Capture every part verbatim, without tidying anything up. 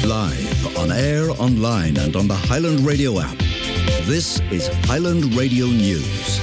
Live, on air, online and on the Highland Radio app. This is Highland Radio News.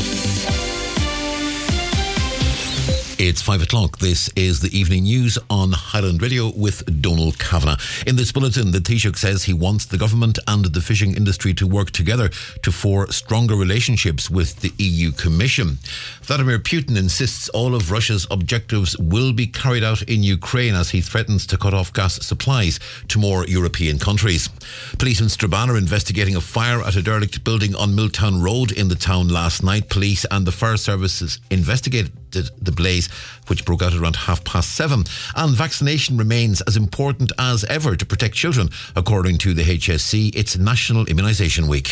It's five o'clock. This is the evening news on Highland Radio with Donald Kavanagh. In this bulletin, the Taoiseach says he wants the government and the fishing industry to work together to forge stronger relationships with the E U Commission. Vladimir Putin insists all of Russia's objectives will be carried out in Ukraine as he threatens to cut off gas supplies to more European countries. Police in Strabane are investigating a fire at a derelict building on Milltown Road in the town last night. Police and the fire services investigated the blaze, which broke out around half past seven. And vaccination remains as important as ever to protect children, according to the H S C. It's National Immunisation Week.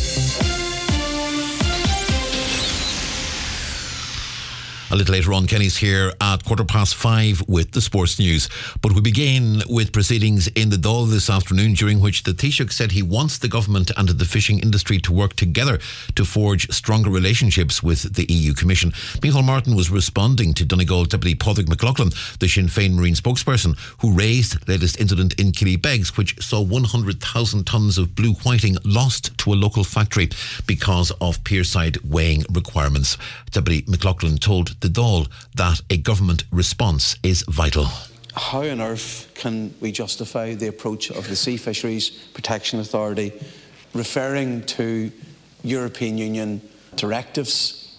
A little later on, Kenny's here at quarter past five with the sports news. But we begin with proceedings in the Dáil this afternoon, during which the Taoiseach said he wants the government and the fishing industry to work together to forge stronger relationships with the E U Commission. Micheál Martin was responding to Donegal Deputy Padraig McLaughlin, the Sinn Féin Marine spokesperson, who raised the latest incident in Killybegs, which saw one hundred thousand tonnes of blue whiting lost to a local factory because of pierside weighing requirements. Deputy McLaughlin told the Dáil that a government response is vital. How on earth can we justify the approach of the Sea Fisheries Protection Authority referring to European Union directives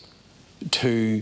to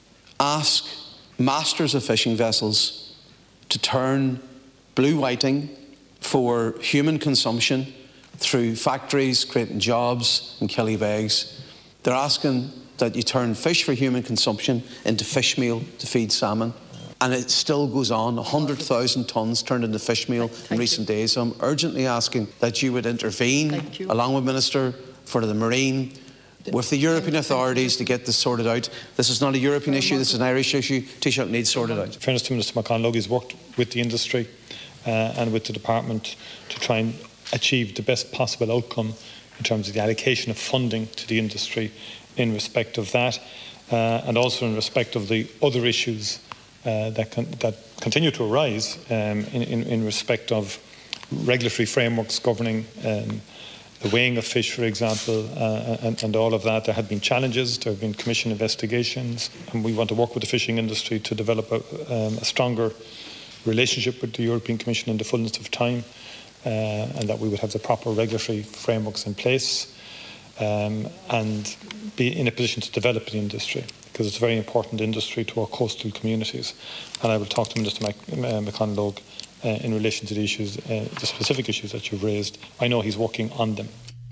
ask masters of fishing vessels to turn blue whiting for human consumption through factories creating jobs in Killybegs? They're asking that you turn fish for human consumption into fish meal to feed salmon. And it still goes on, one hundred thousand tonnes turned into fish meal Thank in recent you. days. So I'm urgently asking that you would intervene, along with Minister for the Marine, with the European authorities to get this sorted out. This is not a European issue, this is an Irish issue. Taoiseach needs sorted out. In fairness to Minister McConalogue, he's worked with the industry uh, and with the department to try and achieve the best possible outcome in terms of the allocation of funding to the industry in respect of that, uh, and also in respect of the other issues uh, that, con- that continue to arise um, in, in, in respect of regulatory frameworks governing um, the weighing of fish, for example, uh, and, and all of that. There have been challenges, there have been Commission investigations, and we want to work with the fishing industry to develop a, um, a stronger relationship with the European Commission in the fullness of time, uh, and that we would have the proper regulatory frameworks in place. Um, and be in a position to develop the industry, because it's a very important industry to our coastal communities. And I will talk to Minister Mac- uh, McConalogue uh, in relation to the issues, uh, the specific issues that you've raised. I know he's working on them.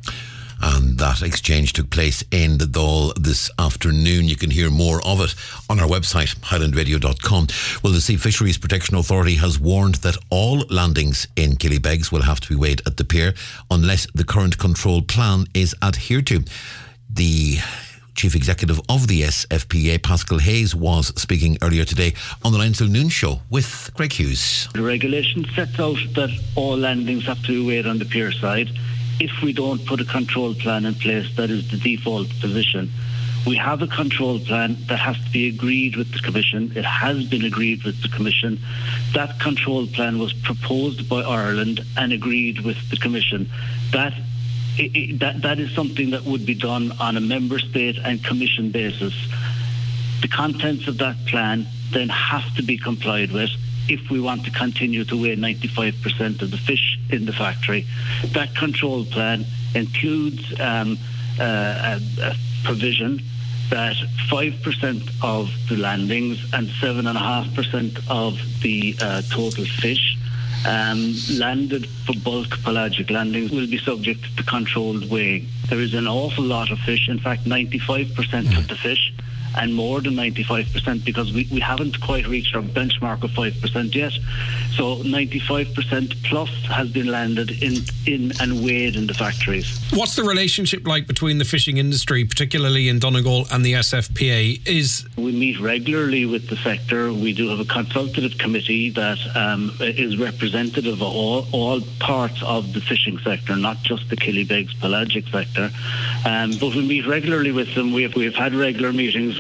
And that exchange took place in the Dáil this afternoon. You can hear more of it on our website, highland radio dot com. Well, the Sea Fisheries Protection Authority has warned that all landings in Killybegs will have to be weighed at the pier unless the current control plan is adhered to. The Chief Executive of the S F P A, Pascal Hayes, was speaking earlier today on the Nine Till Noon show with Greg Hughes. The regulation sets out that all landings have to be weighed on the pier side. If we don't put a control plan in place, that is the default position. We have a control plan that has to be agreed with the Commission. It has been agreed with the Commission. That control plan was proposed by Ireland and agreed with the Commission. That It, it, that, that is something that would be done on a member state and commission basis. The contents of that plan then have to be complied with if we want to continue to weigh ninety-five percent of the fish in the factory. That control plan includes um, uh, a, a provision that five percent of the landings and seven point five percent of the uh, total fish Um, landed for bulk pelagic landings will be subject to controlled weighing. There is an awful lot of fish, in fact ninety-five percent of the fish, and more than ninety-five percent, because we, we haven't quite reached our benchmark of five percent yet. So ninety-five percent plus has been landed in, in and weighed in the factories. What's the relationship like between the fishing industry, particularly in Donegal, and the S F P A? Is We meet regularly with the sector. We do have a consultative committee that um, is representative of all, all parts of the fishing sector, not just the Killybegs pelagic sector. Um, but we meet regularly with them. We have, we have had regular meetings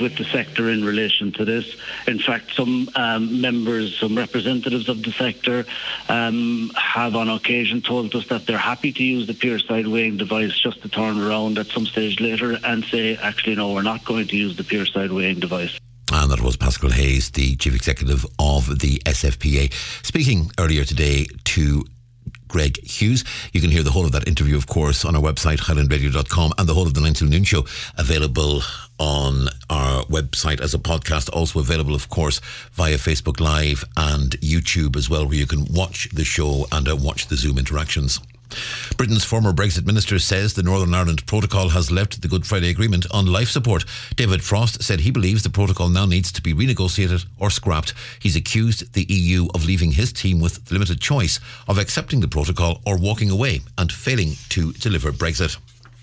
with the sector in relation to this. In fact, some um, members, some representatives of the sector um, have on occasion told us that they're happy to use the Pierside weighing device just to turn around at some stage later and say, actually, no, we're not going to use the Pierside weighing device. And that was Paschal Hayes, the Chief Executive of the S F P A, speaking earlier today to Greg Hughes. You can hear the whole of that interview, of course, on our website, highland radio dot com, and the whole of the nine till noon show available on our website as a podcast. Also available, of course, via Facebook Live and YouTube as well, where you can watch the show and uh, watch the Zoom interactions. Britain's former Brexit minister says the Northern Ireland Protocol has left the Good Friday Agreement on life support. David Frost said he believes the protocol now needs to be renegotiated or scrapped. He's accused the E U of leaving his team with the limited choice of accepting the protocol or walking away and failing to deliver Brexit.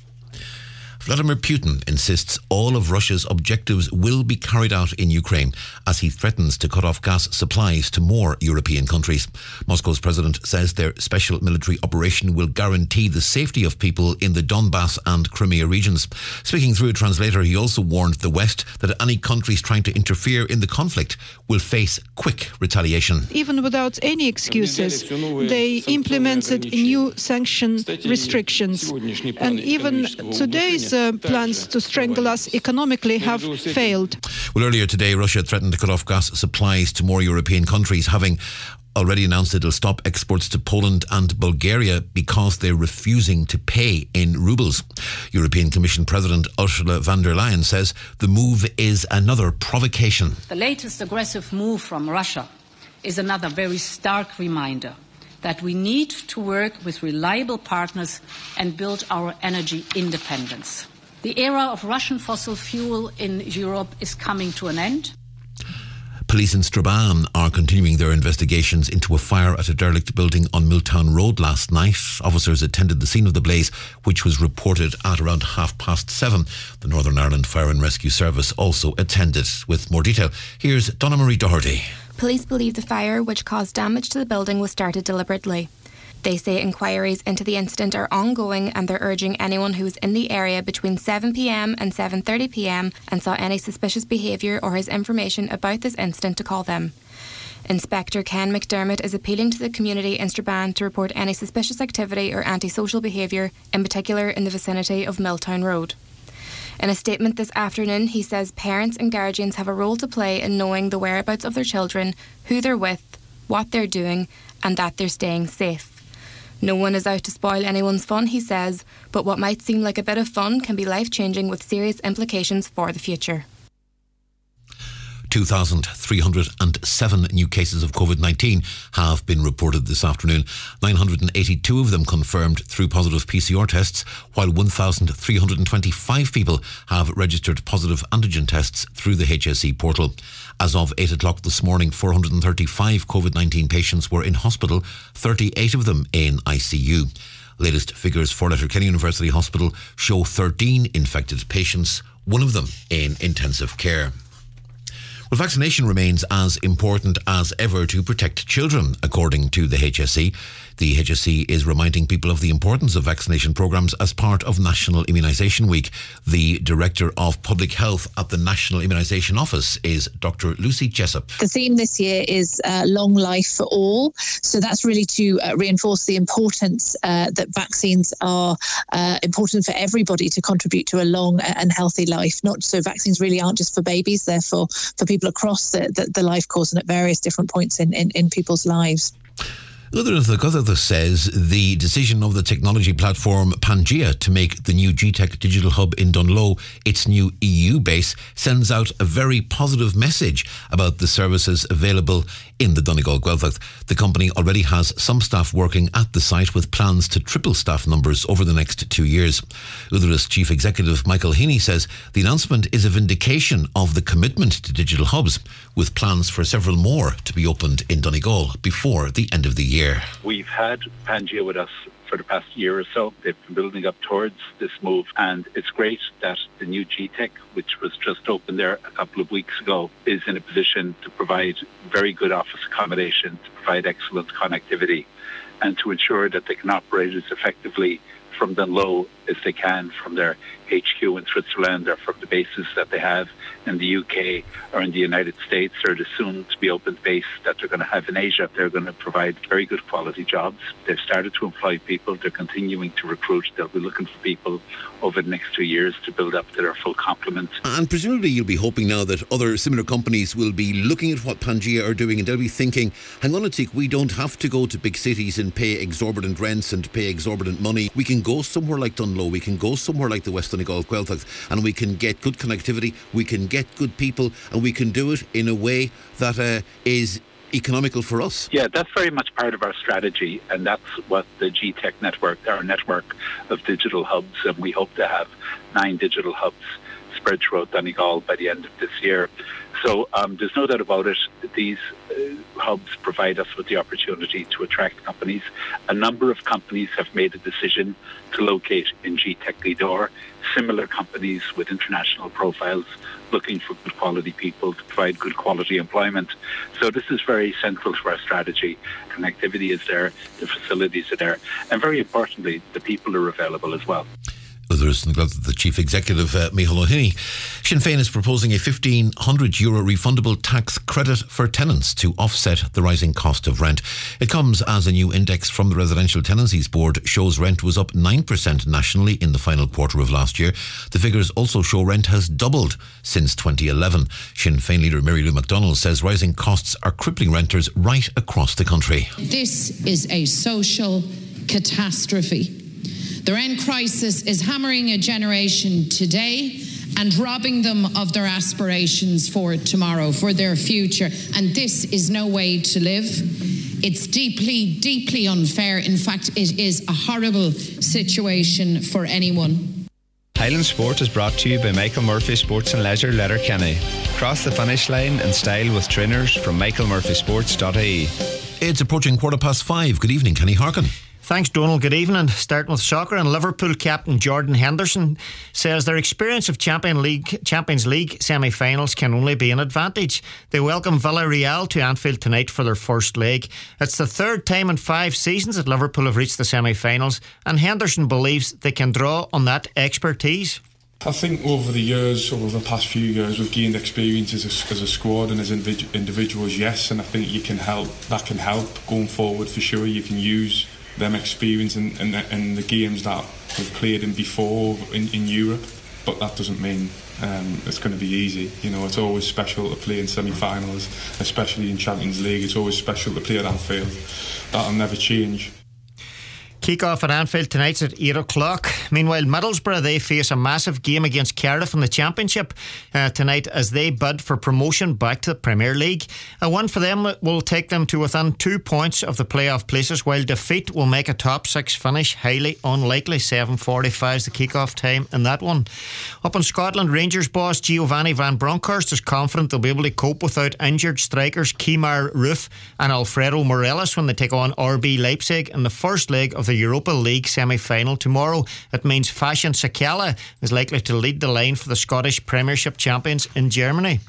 Vladimir Putin insists all of Russia's objectives will be carried out in Ukraine as he threatens to cut off gas supplies to more European countries. Moscow's president says their special military operation will guarantee the safety of people in the Donbass and Crimea regions. Speaking through a translator, he also warned the West that any countries trying to interfere in the conflict will face quick retaliation. Even without any excuses, they implemented new sanction restrictions. And even today's Uh, plans to strangle us economically have failed. Well, earlier today, Russia threatened to cut off gas supplies to more European countries, having already announced it'll stop exports to Poland and Bulgaria because they're refusing to pay in rubles. European Commission President Ursula von der Leyen says the move is another provocation. The latest aggressive move from Russia is another very stark reminder that we need to work with reliable partners and build our energy independence. The era of Russian fossil fuel in Europe is coming to an end. Police in Strabane are continuing their investigations into a fire at a derelict building on Milltown Road last night. Officers attended the scene of the blaze, which was reported at around half past seven. The Northern Ireland Fire and Rescue Service also attended. With more detail, here's Donna Marie Doherty. Police believe the fire, which caused damage to the building, was started deliberately. They say inquiries into the incident are ongoing and they're urging anyone who was in the area between seven p.m. and seven thirty p.m. and saw any suspicious behaviour or has information about this incident to call them. Inspector Ken McDermott is appealing to the community in Strabane to report any suspicious activity or antisocial behaviour, in particular in the vicinity of Milltown Road. In a statement this afternoon, he says parents and guardians have a role to play in knowing the whereabouts of their children, who they're with, what they're doing, and that they're staying safe. No one is out to spoil anyone's fun, he says, but what might seem like a bit of fun can be life-changing with serious implications for the future. two thousand three hundred seven new cases of COVID nineteen have been reported this afternoon. nine hundred eighty-two of them confirmed through positive P C R tests, while one thousand three hundred twenty-five people have registered positive antigen tests through the H S E portal. As of eight o'clock this morning, four hundred thirty-five COVID nineteen patients were in hospital, thirty-eight of them in I C U. Latest figures for Letterkenny University Hospital show thirteen infected patients, one of them in intensive care. Well, vaccination remains as important as ever to protect children, according to the H S E. The H S E is reminding people of the importance of vaccination programmes as part of National Immunisation Week. The Director of Public Health at the National Immunisation Office is Doctor Lucy Jessup. The theme this year is uh, long life for all. So that's really to uh, reinforce the importance uh, that vaccines are uh, important for everybody to contribute to a long and healthy life. Not so vaccines really aren't just for babies, they're for, for people across the, the, the life course and at various different points in, in, in people's lives. Udhra says the decision of the technology platform Pangea to make the new G TEC Digital Hub in Dunloe its new E U base sends out a very positive message about the services available in the Donegal Gaeltacht. The company already has some staff working at the site with plans to triple staff numbers over the next two years. Udhra's Chief Executive Michael Heaney says the announcement is a vindication of the commitment to digital hubs, with plans for several more to be opened in Donegal before the end of the year. We've had Pangea with us for the past year or so. They've been building up towards this move, and it's great that the new G TEC, which was just opened there a couple of weeks ago, is in a position to provide very good office accommodation, to provide excellent connectivity, and to ensure that they can operate as effectively from Dunloe as they can from their H Q in Switzerland or from the bases that they have in the U K or in the United States or the soon-to-be open base that they're going to have in Asia. They're going to provide very good quality jobs. They've started to employ people. They're continuing to recruit. They'll be looking for people over the next two years to build up to their full complement. And presumably you'll be hoping now that other similar companies will be looking at what Pangea are doing and they'll be thinking, hang on a tick, we don't have to go to big cities and pay exorbitant rents and pay exorbitant money. We can go somewhere like Dunloe, we can go somewhere like the West Donegal Gaeltacht, and we can get good connectivity, we can get good people, and we can do it in a way that uh, is economical for us. Yeah, that's very much part of our strategy, and that's what the G TEC network, our network of digital hubs, and we hope to have nine digital hubs spread throughout Donegal by the end of this year. So um, there's no doubt about it. These uh, hubs provide us with the opportunity to attract companies. A number of companies have made a decision to locate in G TEC Gweedore, similar companies with international profiles looking for good quality people to provide good quality employment. So this is very central to our strategy. Connectivity is there, the facilities are there, and very importantly, the people are available as well. The Chief Executive, uh, Micheál O'Hinney. Sinn Féin is proposing a fifteen hundred euro refundable tax credit for tenants to offset the rising cost of rent. It comes as a new index from the Residential Tenancies Board shows rent was up nine percent nationally in the final quarter of last year. The figures also show rent has doubled since twenty eleven. Sinn Féin leader Mary Lou McDonald says rising costs are crippling renters right across the country. This is a social catastrophe. The rent crisis is hammering a generation today and robbing them of their aspirations for tomorrow, for their future. And this is no way to live. It's deeply, deeply unfair. In fact, it is a horrible situation for anyone. Highland Sport is brought to you by Michael Murphy Sports and Leisure Letterkenny. Cross the finish line in style with trainers from michael murphy sports dot I E. It's approaching quarter past five. Good evening, Kenny Harkin. Thanks, Donald. Good evening. Starting with soccer, and Liverpool captain Jordan Henderson says their experience of Champions League, Champions League semi-finals can only be an advantage. They welcome Villarreal to Anfield tonight for their first leg. It's the third time in five seasons that Liverpool have reached the semi-finals, and Henderson believes they can draw on that expertise. I think over the years, over the past few years, we've gained experience as a, as a squad and as individuals, yes, and I think you can help. That can help going forward for sure. You can use them experience in, in, in the games that we've played in before in, in Europe, but that doesn't mean um, it's going to be easy. You know, it's always special to play in semi-finals, especially in Champions League. It's always special to play at Anfield. That'll never change. Kick-off at Anfield tonight's at eight o'clock. Meanwhile, Middlesbrough, they face a massive game against Cardiff in the Championship uh, tonight as they bid for promotion back to the Premier League. A win for them will take them to within two points of the playoff places, while defeat will make a top six finish highly unlikely. seven forty-five is the kick-off time in that one. Up in Scotland, Rangers boss Giovanni Van Bronckhorst is confident they'll be able to cope without injured strikers Kemar Roofe and Alfredo Morelos when they take on R B Leipzig in the first leg of the Europa League semi-final tomorrow. It means Fashion Sakala is likely to lead the line for the Scottish Premiership champions in Germany.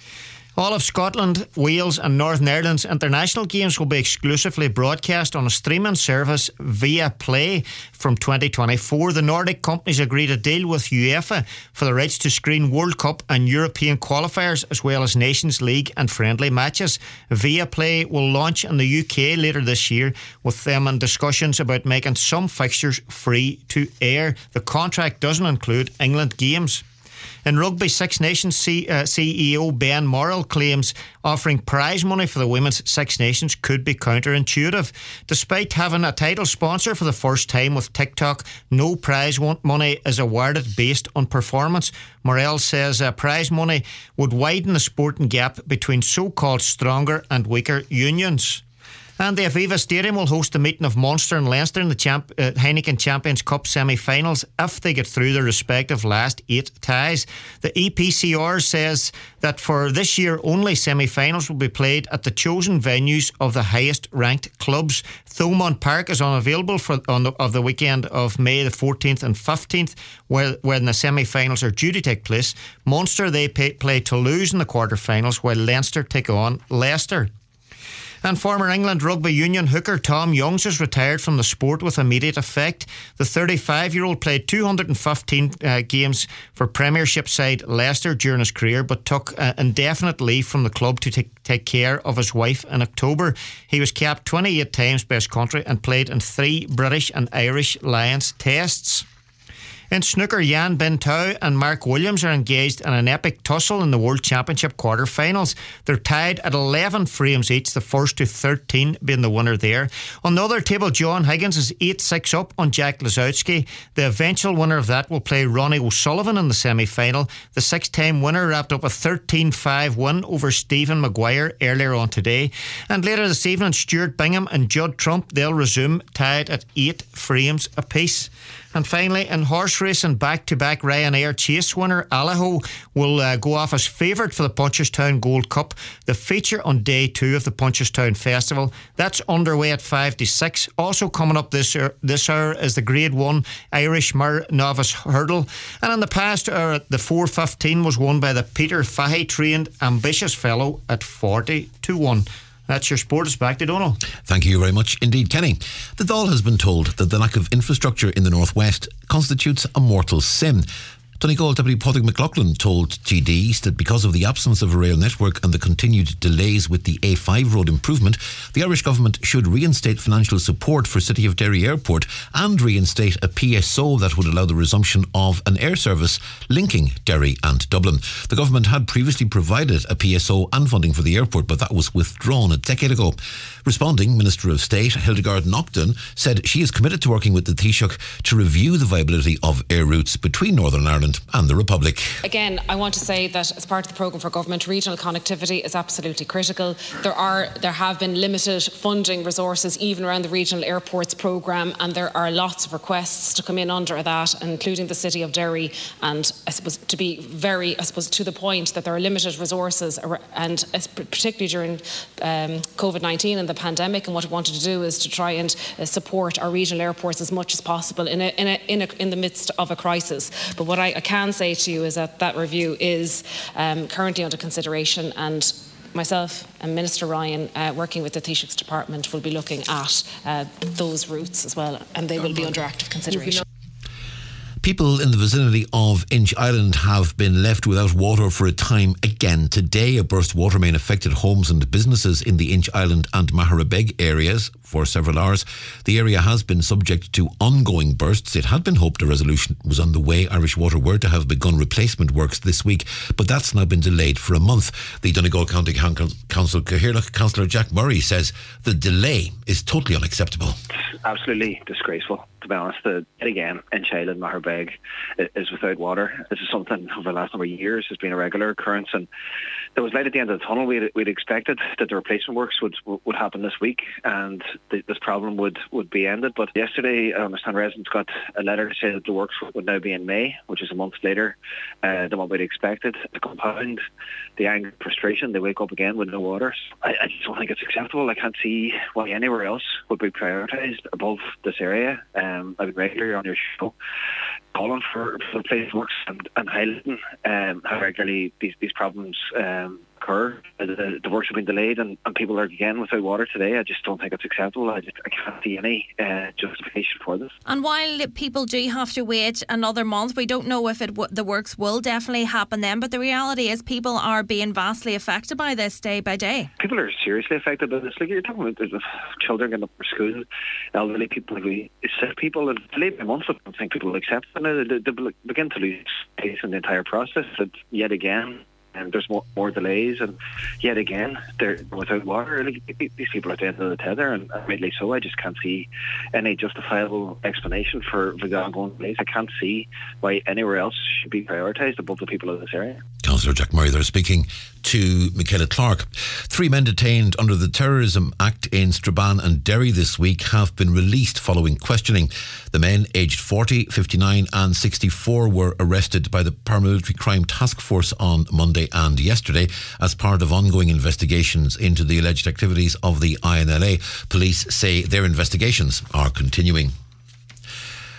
All of Scotland, Wales and Northern Ireland's international games will be exclusively broadcast on a streaming service via Play from twenty twenty-four. The Nordic companies agreed a deal with UEFA for the rights to screen World Cup and European qualifiers as well as Nations League and friendly matches. Via Play will launch in the U K later this year, with them in discussions about making some fixtures free to air. The contract doesn't include England games. In rugby, Six Nations C- uh, C E O Ben Morrell claims offering prize money for the Women's Six Nations could be counterintuitive. Despite having a title sponsor for the first time with TikTok, no prize money is awarded based on performance. Morrell says uh, prize money would widen the sporting gap between so-called stronger and weaker unions. And the Aviva Stadium will host the meeting of Munster and Leinster in the Champ- uh, Heineken Champions Cup semi-finals if they get through their respective last eight ties. The E P C R says that for this year only, semi-finals will be played at the chosen venues of the highest ranked clubs. Thomond Park is unavailable for on the, of the weekend of May the fourteenth and fifteenth, where when the semi-finals are due to take place. Munster, they pay, play Toulouse in the quarter-finals, while Leinster take on Leicester. And former England rugby union hooker Tom Youngs has retired from the sport with immediate effect. The thirty-five-year-old played two hundred fifteen uh, games for Premiership side Leicester during his career, but took uh, indefinite leave from the club to take, take care of his wife in October. He was capped twenty-eight times by his country and played in three British and Irish Lions tests. In snooker, Jan Bintao and Mark Williams are engaged in an epic tussle in the World Championship quarter-finals. They're tied at eleven frames each, the first to thirteen being the winner there. On the other table, John Higgins is eight six up on Jack Lisowski. The eventual winner of that will play Ronnie O'Sullivan in the semi-final. The six-time winner wrapped up a thirteen five win over Stephen Maguire earlier on today. And later this evening, Stuart Bingham and Judd Trump, they'll resume tied at eight frames apiece. And finally, in horse racing, back-to-back Ryanair Chase winner Allaho will uh, go off as favourite for the Punchestown Gold Cup, the feature on day two of the Punchestown Festival. That's underway at five to six. Also coming up this, uh, this hour is the Grade one Irish Mare Novice Hurdle. And in the past hour, the four fifteen was won by the Peter Fahey trained Ambitious Fellow at forty to one. That's your sport. It's back to Donal. Thank you very much indeed, Kenny. The Dáil has been told that the lack of infrastructure in the northwest constitutes a mortal sin. Donegal Deputy Padraig McLaughlin told G Ds that because of the absence of a rail network and the continued delays with the A five road improvement, the Irish Government should reinstate financial support for City of Derry Airport and reinstate a P S O that would allow the resumption of an air service linking Derry and Dublin. The Government had previously provided a P S O and funding for the airport, but that was withdrawn a decade ago. Responding, Minister of State Hildegard Naughton said she is committed to working with the Taoiseach to review the viability of air routes between Northern Ireland and the Republic. Again, I want to say that as part of the programme for government, regional connectivity is absolutely critical. There are, there have been limited funding resources even around the regional airports programme, and there are lots of requests to come in under that, including the City of Derry. And I suppose to be very, I suppose, to the point that there are limited resources, and particularly during um, COVID nineteen and the pandemic. And what I wanted to do is to try and uh, support our regional airports as much as possible in a, in a, in, a, in the midst of a crisis. But what I, I can say to you is that that review is um, currently under consideration, and myself and Minister Ryan, uh, working with the Taoiseach's department, will be looking at uh, those routes as well, and they will be under active consideration. People in the vicinity of Inch Island have been left without water for a time again today. A burst water main affected homes and businesses in the Inch Island and Maharabeg areas for several hours. The area has been subject to ongoing bursts. It had been hoped a resolution was on the way. Irish Water were to have begun replacement works this week, but that's now been delayed for a month. The Donegal County Council Cathaoirleach Councillor Jack Murray says the delay is totally unacceptable. It's absolutely disgraceful, to be honest. The, again, Inch Island, Maharabeg is without water. This is something over the last number of years has been a regular occurrence, and there was light at the end of the tunnel. We'd, we'd expected that the replacement works would would happen this week, and the, this problem would, would be ended. But yesterday, I understand residents got a letter to say that the works would now be in May, which is a month later uh, than what we'd expected. To compound the anger and frustration, they wake up again with no water. I, I just don't think it's acceptable. I can't see why anywhere else would be prioritised above this area. Um, I've been regularly on your show calling for, for replacement works and, and highlighting um, how regularly these, these problems um, occur. The, the works have been delayed, and, and people are again without water today. I just don't think it's acceptable. I just I can't see any uh, justification for this. And while people do have to wait another month, we don't know if it w- the works will definitely happen then, but the reality is people are being vastly affected by this day by day. People are seriously affected by this. Like you're talking about there's children getting up for school, elderly people, sick people, and delayed by months. I don't think people will accept it. Now they, they begin to lose faith in the entire process. That yet again, and there's more, more delays, and yet again they're without water. Like, these people are at the end of the tether, and rightly so. I just can't see any justifiable explanation for, for the ongoing delays. I can't see why anywhere else should be prioritised above the people of this area. Councillor Jack Murray there speaking to Michaela Clark. Three men detained under the Terrorism Act in Strabane and Derry this week have been released following questioning. The men, aged forty, fifty-nine and sixty-four, were arrested by the Paramilitary Crime Task Force on Monday and yesterday as part of ongoing investigations into the alleged activities of the I N L A. Police say their investigations are continuing.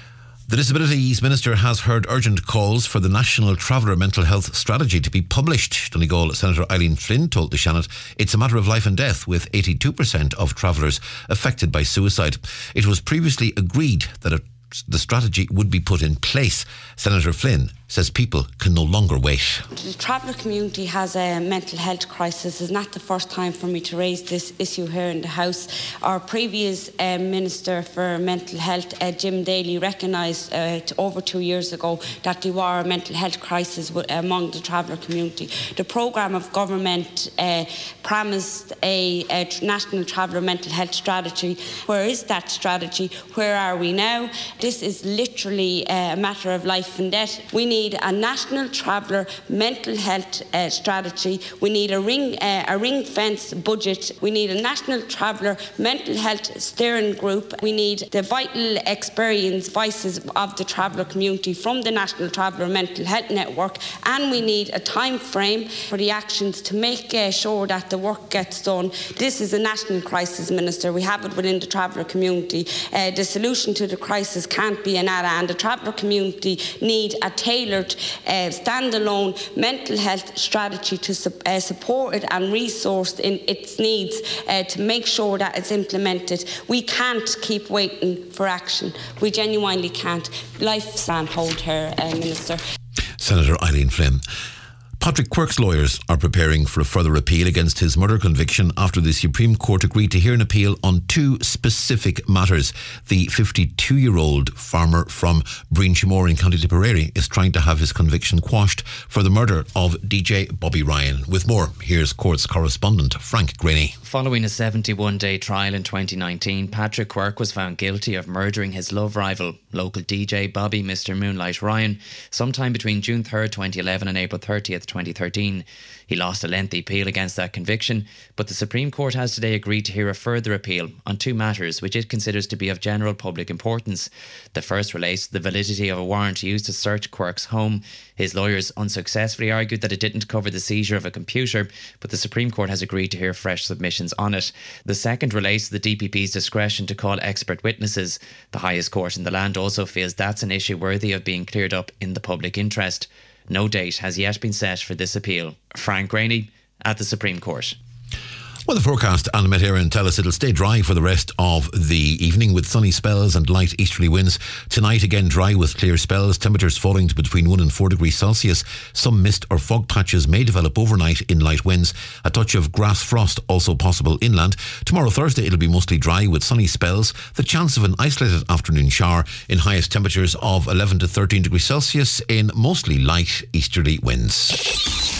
The Disabilities Minister has heard urgent calls for the National Traveller Mental Health Strategy to be published. Donegal Senator Eileen Flynn told the Seanad it's a matter of life and death, with eighty-two percent of travellers affected by suicide. It was previously agreed that a the strategy would be put in place. Senator Flynn says people can no longer wait. The traveller community has a mental health crisis. It's not the first time for me to raise this issue here in the House. Our previous uh, Minister for Mental Health, uh, Jim Daly, recognised uh, over two years ago that there were a mental health crisis w- among the traveller community. The programme of government uh, promised a, a national traveller mental health strategy. Where is that strategy? Where are we now? This is literally a matter of life and death. We need a national traveller mental health uh, strategy. We need a ring uh, a ring fence budget. We need a national traveller mental health steering group. We need the vital experience voices of the traveller community from the National Traveller Mental Health Network, and we need a time frame for the actions to make uh, sure that the work gets done. This is a national crisis, Minister. We have it within the traveller community. Uh, the solution to the crisis can't be an ADA, and the traveller community need a tailored uh, standalone mental health strategy to su- uh, support it and resourced in its needs uh, to make sure that it's implemented. We can't keep waiting for action. We genuinely can't. Life's on hold here, uh, Minister. Senator Eileen Flynn. Patrick Quirke's lawyers are preparing for a further appeal against his murder conviction after the Supreme Court agreed to hear an appeal on two specific matters. The fifty-two-year-old farmer from Breen-Chimor in County Tipperary is trying to have his conviction quashed for the murder of D J Bobby Ryan. With more, here's Courts correspondent Frank Graney. Following a seventy-one day trial in twenty nineteen, Patrick Quirke was found guilty of murdering his love rival, local D J Bobby Mister Moonlight Ryan, sometime between June third, twenty eleven and April thirtieth, twenty thirteen. He lost a lengthy appeal against that conviction, but the Supreme Court has today agreed to hear a further appeal on two matters which it considers to be of general public importance. The first relates to the validity of a warrant used to search Quirke's home. His lawyers unsuccessfully argued that it didn't cover the seizure of a computer, but the Supreme Court has agreed to hear fresh submissions on it. The second relates to the D P P's discretion to call expert witnesses. The highest court in the land also feels that's an issue worthy of being cleared up in the public interest. No date has yet been set for this appeal. Frank Graney at the Supreme Court. Well, the forecast and Met Éireann tell us it'll stay dry for the rest of the evening with sunny spells and light easterly winds. Tonight again dry with clear spells, temperatures falling to between one and four degrees Celsius. Some mist or fog patches may develop overnight in light winds. A touch of grass frost also possible inland. Tomorrow Thursday it'll be mostly dry with sunny spells. The chance of an isolated afternoon shower in highest temperatures of eleven to thirteen degrees Celsius in mostly light easterly winds.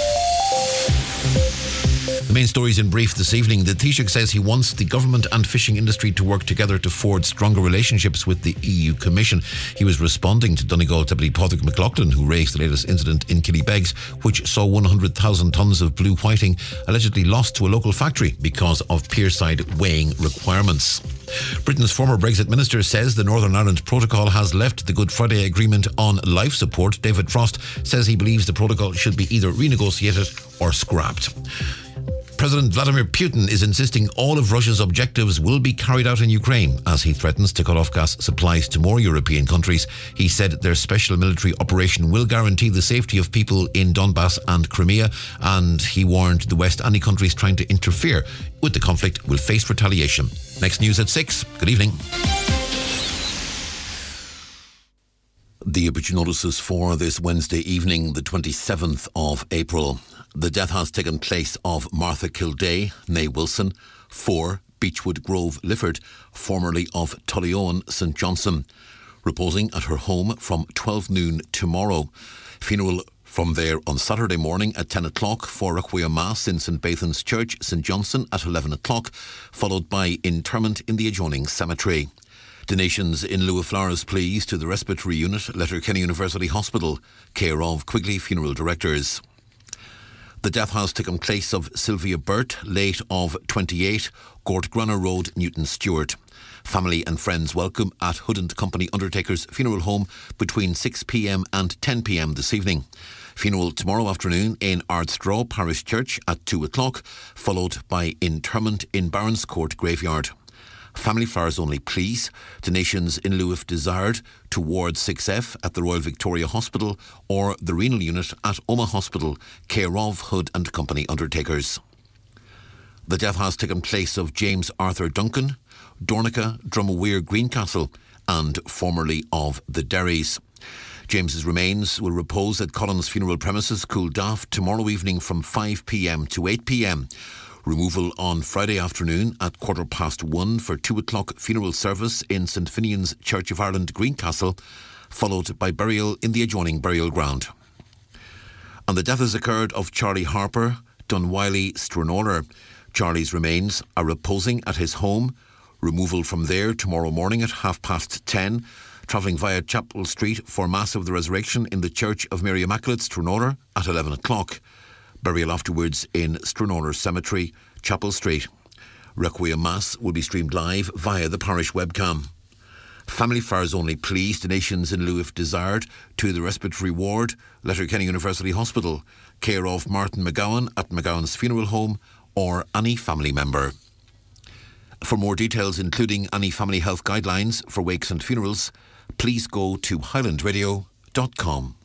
The main stories in brief this evening. The Taoiseach says he wants the government and fishing industry to work together to forge stronger relationships with the E U Commission. He was responding to Donegal Deputy Patrick McLaughlin, who raised the latest incident in Killybegs, which saw one hundred thousand tonnes of blue whiting allegedly lost to a local factory because of pierside weighing requirements. Britain's former Brexit minister says the Northern Ireland Protocol has left the Good Friday Agreement on life support. David Frost says he believes the protocol should be either renegotiated or scrapped. President Vladimir Putin is insisting all of Russia's objectives will be carried out in Ukraine as he threatens to cut off gas supplies to more European countries. He said their special military operation will guarantee the safety of people in Donbass and Crimea, and he warned the West any countries trying to interfere with the conflict will face retaliation. Next news at six. Good evening. The obituary notices for this Wednesday evening, the twenty-seventh of April. The death has taken place of Martha Kildea, née Wilson, four, Beechwood Grove, Lifford, formerly of Tullyowen, St Johnson, reposing at her home from twelve noon tomorrow. Funeral from there on Saturday morning at ten o'clock for Requiem Mass in St Bathans Church, St Johnson at eleven o'clock, followed by interment in the adjoining cemetery. Donations in lieu of flowers, please, to the respiratory unit, Letterkenny University Hospital, care of Quigley Funeral Directors. The death has taken place of Sylvia Burt, late of twenty-eight, Gortgrunner Road, Newton Stewart. Family and friends welcome at Hood and Company Undertakers Funeral Home between six p.m. and ten p.m. this evening. Funeral tomorrow afternoon in Ardstraw Parish Church at two o'clock, followed by interment in Barons Court Graveyard. Family flowers only, please. Donations in lieu if desired to Ward six F at the Royal Victoria Hospital or the Renal Unit at Omagh Hospital, care of Hood and Company Undertakers. The death has taken place of James Arthur Duncan, Dornica, Drumawere, Greencastle, and formerly of the Derrys. James's remains will repose at Collins Funeral Premises, Cooldaft, tomorrow evening from five p m to eight p m. Removal on Friday afternoon at quarter past one for two o'clock funeral service in St Finian's Church of Ireland, Greencastle, followed by burial in the adjoining burial ground. And the death has occurred of Charlie Harper, Dunwiley, Stranraer. Charlie's remains are reposing at his home. Removal from there tomorrow morning at half past ten, travelling via Chapel Street for Mass of the Resurrection in the Church of Mary Immaculate, Stranraer, at eleven o'clock. Burial afterwards in Stranraer Cemetery, Chapel Street. Requiem Mass will be streamed live via the parish webcam. Family flowers only, please. Donations in lieu if desired to the Respiratory Ward, Letterkenny University Hospital, care of Martin McGowan at McGowan's Funeral Home, or any family member. For more details, including any family health guidelines for wakes and funerals, please go to highland radio dot com.